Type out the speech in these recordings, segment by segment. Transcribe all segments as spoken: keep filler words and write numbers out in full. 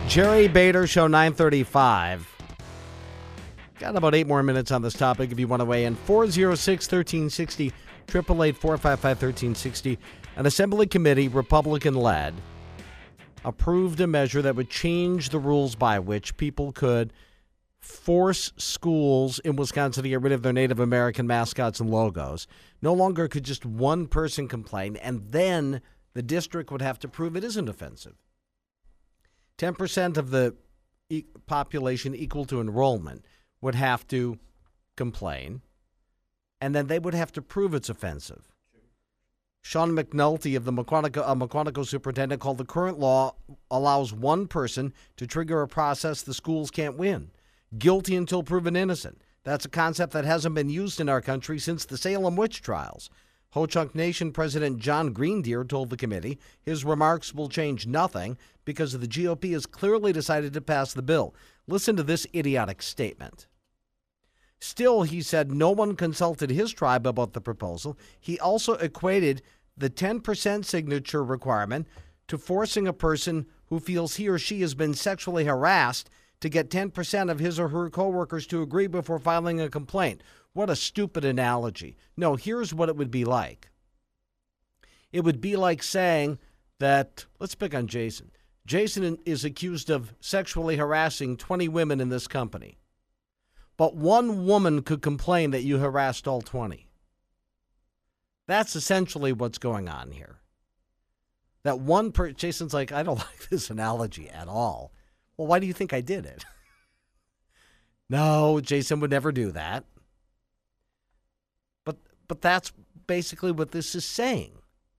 Jerry Bader Show, nine thirty-five. Got about eight more minutes on this topic if you want to weigh in. four oh six, one three six oh, eight eight eight, four five five, one three six oh. An Assembly committee, Republican-led, approved a measure that would change the rules by which people could force schools in Wisconsin to get rid of their Native American mascots and logos. No longer could just one person complain, and then the district would have to prove it isn't offensive. ten percent of the e- population equal to enrollment would have to complain, and then they would have to prove it's offensive. Sean McNulty of the McQuantico, uh, McQuantico superintendent called the current law allows one person to trigger a process the schools can't win. Guilty until proven innocent. That's a concept that hasn't been used in our country since the Salem witch trials. Ho-Chunk Nation President John Greendeer told the committee his remarks will change nothing because the G O P has clearly decided to pass the bill. Listen to this idiotic statement. Still, he said no one consulted his tribe about the proposal. He also equated the ten percent signature requirement to forcing a person who feels he or she has been sexually harassed to get ten percent of his or her coworkers to agree before filing a complaint. What a stupid analogy. No, here's what it would be like. It would be like saying that, let's pick on Jason. Jason is accused of sexually harassing twenty women in this company. But one woman could complain that you harassed all twenty. That's essentially what's going on here. That one per Jason's like, I don't like this analogy at all. Well, why do you think I did it? No, Jason would never do that. But but that's basically what this is saying.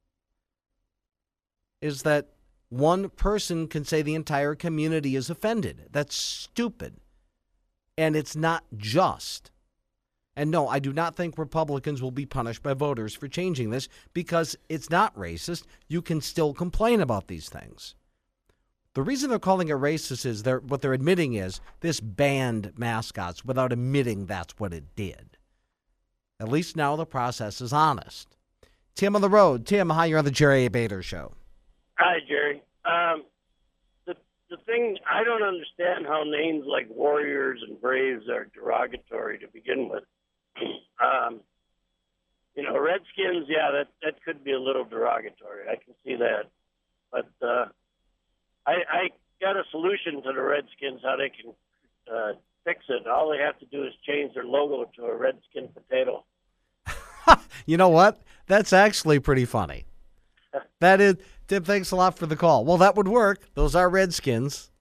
Is that one person can say the entire community is offended. That's stupid. And it's not just. And no, I do not think Republicans will be punished by voters for changing this because it's not racist. You can still complain about these things. The reason they're calling it racist is they're, what they're admitting is this banned mascots without admitting that's what it did. At least now the process is honest. Tim on the road. Tim, hi, you're on the Jerry Bader Show. Hi, Jerry. Um, the the thing, I don't understand how names like Warriors and Braves are derogatory to begin with. um, you know, Redskins, yeah, that, that could be a little derogatory. I can see that. But uh, I, I got a solution to the Redskins, how they can uh, fix it. All they have to do is change their logo to a Redskin potato. You know what? That's actually pretty funny. That is, Tim, thanks a lot for the call. Well, that would work. Those are Redskins.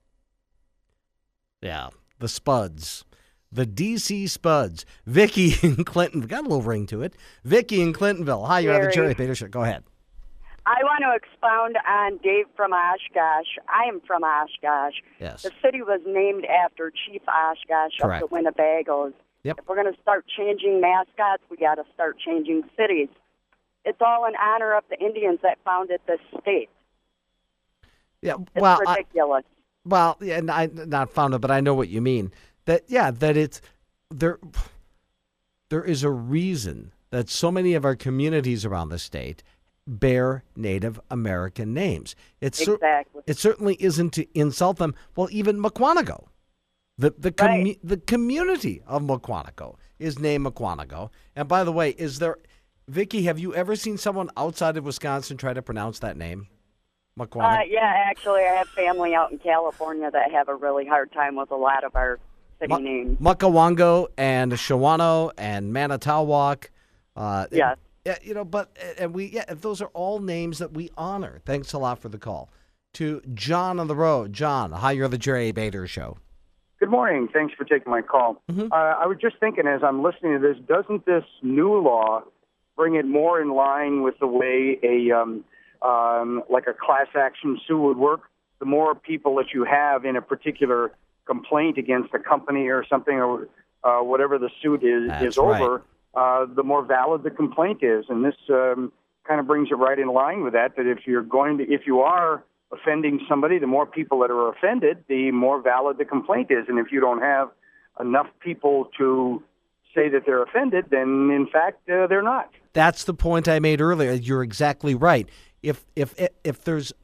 Yeah, the Spuds. The D C Spuds. Vicky in Clinton. Got a little ring to it. Vicky in Clintonville. Hi, you're on the Jerry Bader Show. Go ahead. I want to expound on Dave from Oshkosh. I am from Oshkosh. Yes. The city was named after Chief Oshkosh Correct. of the Winnebagos. Yep. If we're going to start changing mascots, we got to start changing cities. It's all in honor of the Indians that founded this state. Yeah, It's well, ridiculous. I, well, yeah, and I not founded, but I know what you mean. That yeah, that it's there. There is a reason that so many of our communities around the state bear Native American names. It's Exactly. Cer- it certainly isn't to insult them. Well, even McQuantico, the the commu- Right. the community of McQuantico is named McQuantico. And by the way, is there, Vicky? Have you ever seen someone outside of Wisconsin try to pronounce that name, McQuantico? Uh, yeah, actually, I have family out in California that have a really hard time with a lot of our city Ma- names. Muckawango and Shawano and Manitowok. Uh, Yes. Yeah, you know, but and we yeah, those are all names that we honor. Thanks a lot for the call. To John on the road. John, hi, you're on the Jerry Bader Show. Good morning. Thanks for taking my call. Mm-hmm. Uh, I was just thinking as I'm listening to this, doesn't this new law bring it more in line with the way a um, um, like a class action suit would work? The more people that you have in a particular complaint against a company or something, or uh, whatever the suit is That's is over, right. uh, the more valid the complaint is. And this um, kind of brings it right in line with that. That if you're going to, if you are offending somebody, the more people that are offended, the more valid the complaint is. And if you don't have enough people to say that they're offended, then in fact uh, they're not. That's the point I made earlier. You're exactly right. If if if there's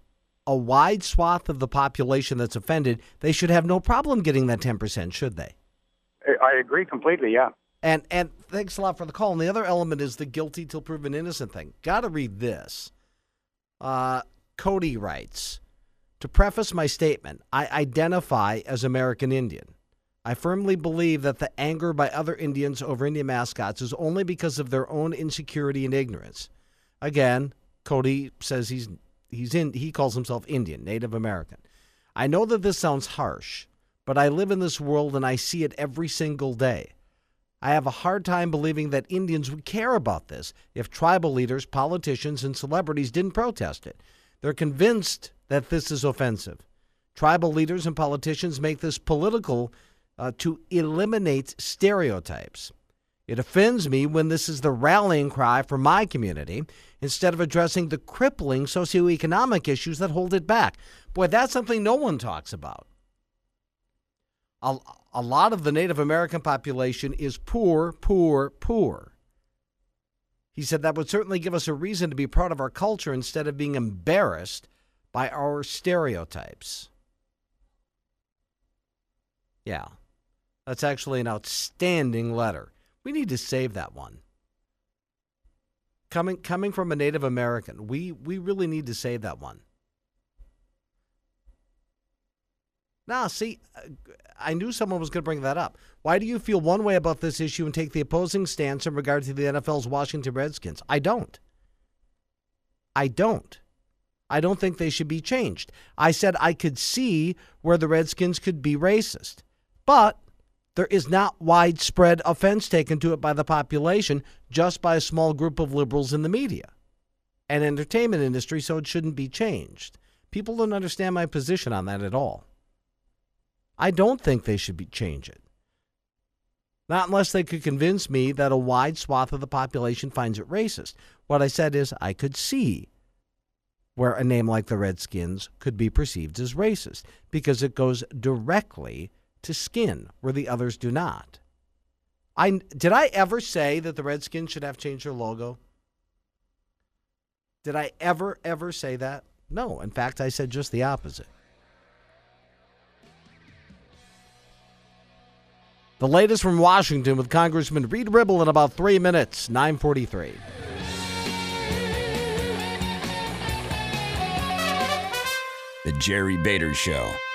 a wide swath of the population that's offended, they should have no problem getting that ten percent, should they? I agree completely, yeah. And and thanks a lot for the call. And the other element is the guilty till proven innocent thing. Got to read this. Uh, Cody writes, to preface my statement, I identify as American Indian. I firmly believe that the anger by other Indians over Indian mascots is only because of their own insecurity and ignorance. Again, Cody says he's he's in he calls himself Indian, Native American. I know that this sounds harsh, but I live in this world and I see it every single day. I have a hard time believing that Indians would care about this if tribal leaders, politicians, and celebrities didn't protest it. They're convinced that this is offensive. Tribal leaders and politicians make this political uh, to eliminate stereotypes. It offends me when this is the rallying cry for my community instead of addressing the crippling socioeconomic issues that hold it back. Boy, that's something no one talks about. A, a lot of the Native American population is poor, poor, poor. He said that would certainly give us a reason to be proud of our culture instead of being embarrassed by our stereotypes. Yeah, that's actually an outstanding letter. We need to save that one. Coming coming from a Native American, we, we really need to save that one. Now, see, I knew someone was going to bring that up. Why do you feel one way about this issue and take the opposing stance in regard to the N F L's Washington Redskins? I don't. I don't. I don't think they should be changed. I said I could see where the Redskins could be racist, but there is not widespread offense taken to it by the population, just by a small group of liberals in the media and entertainment industry, so it shouldn't be changed. People don't understand my position on that at all. I don't think they should be change it. Not unless they could convince me that a wide swath of the population finds it racist. What I said is I could see where a name like the Redskins could be perceived as racist because it goes directly to skin where the others do not. I did I ever say that the Redskins should have changed their logo? Did I ever, ever say that? No. In fact, I said just the opposite. The latest from Washington with Congressman Reed Ribble in about three minutes, nine forty-three. The Jerry Bader Show.